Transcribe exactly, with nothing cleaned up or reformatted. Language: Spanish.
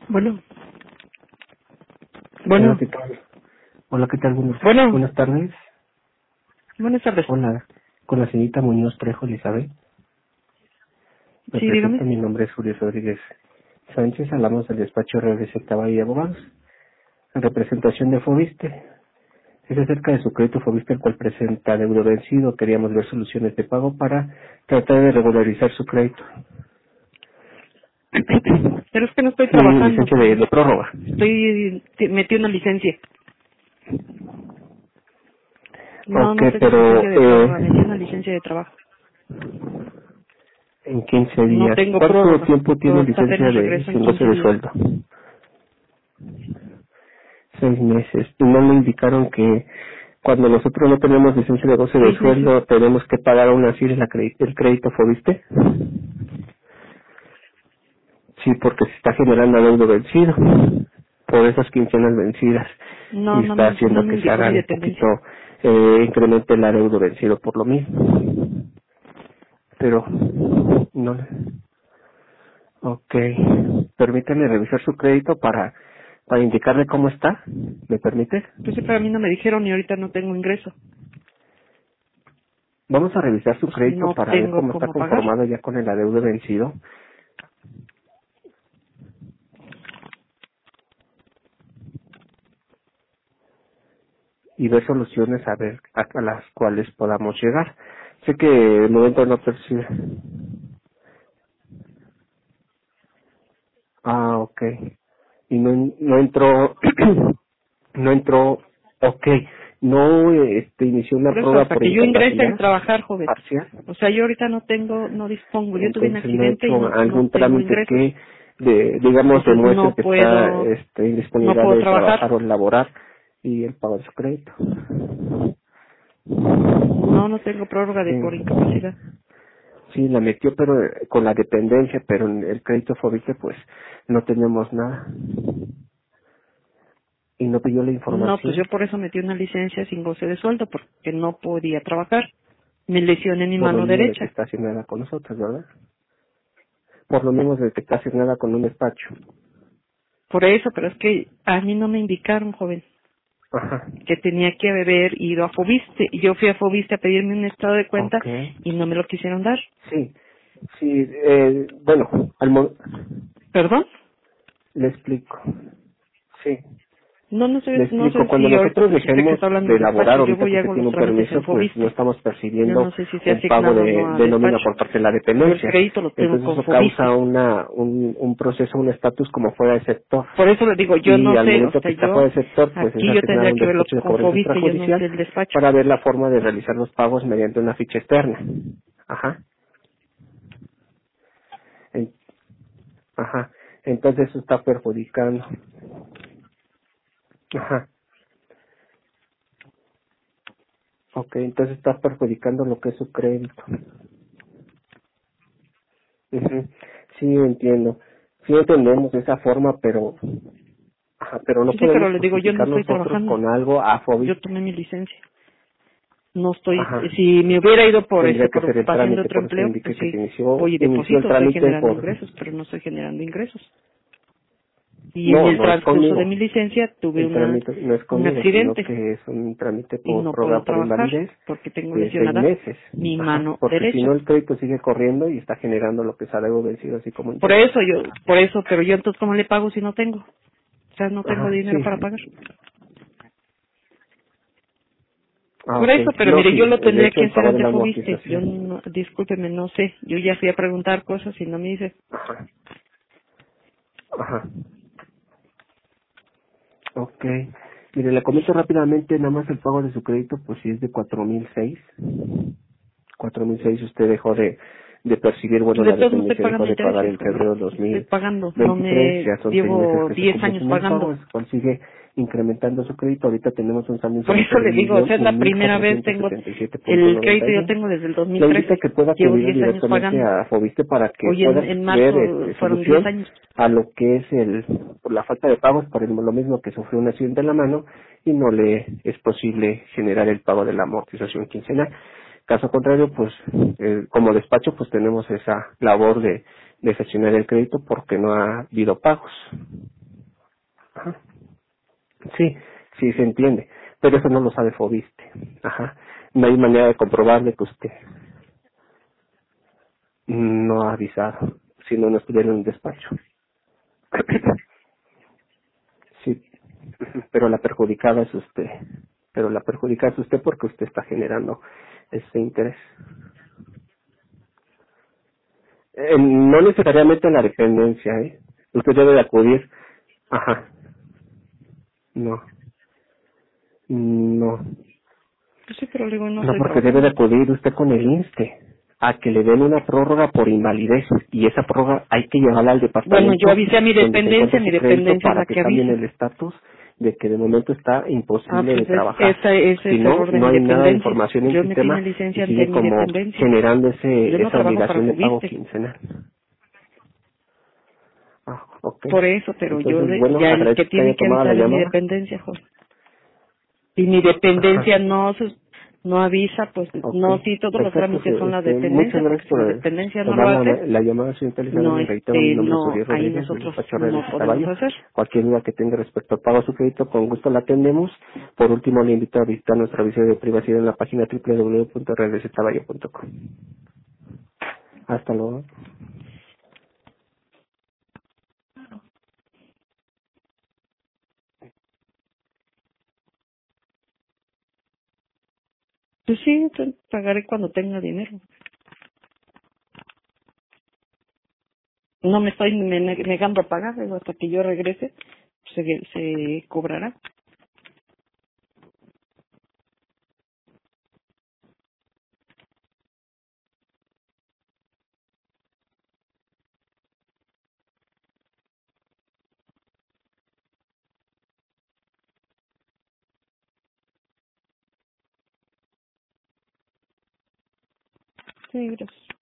Bueno, Hola, bueno, ¿qué tal? Hola, ¿qué tal? Buenas, bueno, buenas tardes. buenas tardes. Hola, con la señorita Muñoz Trejo, Elizabeth. Me Sí, presento, dígame. mi nombre es Julio Rodríguez Sánchez, hablamos del despacho R B Z Valle y Abogados, en representación de Fobiste. Es acerca de su crédito Fobiste, el cual presenta deuda vencido. Queríamos ver soluciones de pago para tratar de regularizar su crédito. Pero es que no estoy Sí, trabajando. licencia de, de prórroga. Estoy, te- metí una licencia. No, Ok, no tengo pero licencia de eh, prórroga, metí una licencia de trabajo. en quince No días. tengo ¿Cuánto prórroga. tiempo tiene Yo licencia apenas de regreso en sin goce quince de días. sueldo? Seis meses. Y no me indicaron que cuando nosotros no tenemos licencia de goce de ¿Seis meses? sueldo tenemos que pagar aún así la cre- el crédito Fobiste. Sí, porque se está generando adeudo vencido por esas quincenas vencidas No, y no está me, no haciendo me que se indicó haga mi un poquito, dependencia. eh, incremente el adeudo vencido por lo mismo. Pero, no le... Ok, permítame revisar su crédito para, para indicarle cómo está. ¿Me permite? Pues sí, para mí no me dijeron y ahorita no tengo ingreso. Vamos a revisar su Pues crédito no para ver tengo cómo está cómo pagar. conformado ya con el adeudo vencido y ver soluciones a ver a, a las cuales podamos llegar. Sé que de momento no percibe. Ah, ok. Y no, no entró, no entró, ok. No este, inició una Por eso, prueba hasta por que yo ingrese en incapacidad trabajar, joven. parcial. O sea, yo ahorita no tengo, no dispongo. Yo tuve un Entonces no ha accidente y hecho no, no algún tengo trámite ingresos. que, de, digamos, Entonces demuestre no que está puedo, este, en no disponibilidad puedo de trabajar. trabajar o laborar y el pago de su crédito. No, no tengo prórroga de por Sí. incapacidad. Sí, la metió, pero eh, con la dependencia, pero en el crédito Fobiste, pues, no teníamos nada. Y no pidió la No, pues yo información por eso metí una licencia sin goce de sueldo, porque no podía trabajar. Me lesioné mi por lo mano mismo de que derecha. está asignada con nosotros, ¿verdad? Por lo mismo de que está asignada con un despacho. Por eso, pero es que a mí no me indicaron, joven, Ajá. que tenía que haber ido a Fobiste. Y yo fui a Fobiste a pedirme un estado de cuenta Ok. y no me lo quisieron dar. Sí. Sí, eh, bueno, al mo- ¿Perdón? le explico. Sí. No, no Le sé, no explico, sé cuando si ahorita, nosotros pues usted que dejemos está hablando de del despacho, elaborar, yo ahorita voy que y usted hago tiene los un trámites permiso, en pues no Fobiste. estamos Yo percibiendo no sé si sea un pago asignado o de, no a de nómina despacho. por parte de la Yo el dependencia. crédito lo tengo Entonces con eso causa Fobiste. una un, un proceso, un estatus como fuera del sector. Por eso le digo, yo Y no al sé, o momento sea, que está fuera yo, del sector, pues es aquí yo asignar tendría un que verlo despacho de con cobranza Fobiste, yo no extrajudicial sé el despacho. para ver la forma de realizar los pagos mediante una ficha externa. Ajá. En- ajá. Entonces eso está perjudicando. Ajá. Ok, entonces está perjudicando lo que es su crédito. Ujú. Sí, entiendo. Sí entendemos esa forma, pero ajá, pero no Sí, sí, pero podemos le digo, yo no justificar estoy nosotros trabajando. con algo Yo afóbico. tomé mi licencia. No estoy, Ajá. si me hubiera ido por Tendría este, que por ser el ocupación de trámite, otro por eso empleo, pues indiqué que sí, se inició, voy y inició el deposito, estoy trámite generando por... ingresos, pero no estoy generando ingresos. Y en No, el no es transcurso de conmigo. mi licencia tuve El una, trámite no es un conmigo, sino accidente que es un trámite y por no puedo prórroga por trabajar invalidez porque tengo de seis lesionada meses. mi Ajá. mano Porque si derecha. no el crédito sigue corriendo y está generando lo que sale algo vencido así como Por interés. eso yo, por eso, pero yo entonces ¿cómo le pago si no tengo? O sea, no tengo Ajá, dinero para sí. pagar. Ah, Por ok. eso, pero No, mire, sí, yo lo de tendría hecho que el hacer pago de ante la Fobiste. Yo amortización. no, discúlpeme, no sé. Yo ya fui a preguntar cosas y no me dice. Ajá, ajá. Ok. Mire, le comento rápidamente, nada más el pago de su crédito, pues si es de cuatro mil seis. cuatro mil seis usted dejó de, de percibir, bueno, De la todos no estoy dependencia dejó pagando de pagar intereses, en joven. febrero de Estoy dos mil pagando. No veintitrés, me ya son seis meses llevo que se diez cumple años sin el pago, pagando. es cual sigue incrementando su crédito. Ahorita tenemos un saldo Por insolvente eso de le un digo, o millón, sea, es la un mil primera vez cuatrocientos tengo, setenta y siete punto el noventa crédito y yo dos. tengo desde el Le invito a dos mil trece. que pueda Llevo acudir diez años directamente pagando. a Fobiste para que Hoy en, pueda en ver marzo este, fueron diez solución años. a lo que es el por la falta de pagos, por el- lo mismo que sufrió un accidente en la mano y no le es posible generar el pago de la amortización quincenal. Caso contrario, pues eh, como despacho pues tenemos esa labor de, de gestionar el crédito porque no ha habido pagos. Sí, sí se entiende, pero eso no lo sabe Fobiste. Ajá. No hay manera de comprobar de que usted no ha avisado, si no, no estuviera en el despacho. Sí, pero la perjudicada es usted. Pero la perjudicada es usted porque usted está generando ese interés. Eh, no necesariamente en la dependencia, ¿eh? Usted debe de acudir. Ajá. No. No. Pues sí, pero le digo, no No, estoy porque debe de trabajando. acudir usted con el INSSSTE a que le den una prórroga por invalidez, y esa prórroga hay que llevarla al Bueno, yo departamento avisé a mi donde se dependencia, encuentra mi su crédito dependencia es para la que que cambien avisa. el estatus de que de momento está Ah, imposible de pues es, trabajar. ese, ese Si es no, error de no mi hay nada de dependencia. información en el Yo metí una sistema y licencia de sigue mi como dependencia. generando Yo ese no esa trabajo para obligación de pago Fubiste. quincenal. Ah, ok. Por eso, pero yo Entonces, de- bueno, ya el que agradezco que haya tiene que tomado la avisar es mi llamada. dependencia, Jorge. Y mi Ajá. dependencia no sus- no avisa, pues Ok, no, sí, todos los perfecto. trámites se- son la Este, muchas dependencia, porque gracias si por la eh, dependencia no lo tomar la, hace, la llamada, señorita Elizabeth. no, Me reitero, mi este, nombre es no, Uriel ahí Rodríguez, del nosotros despacho Real de no podemos Zetaballo. hacer. Cualquier duda que tenga respecto al pago de su crédito, con gusto la atendemos. Por último, le invito a visitar nuestra visión de privacidad en la página doble u doble u doble u punto real de zetaballo punto com. Hasta luego. Pues sí, te pagaré cuando tenga dinero. No me estoy ne- ne- negando a pagar, digo, hasta que yo regrese, se, se cobrará. Sí, gracias.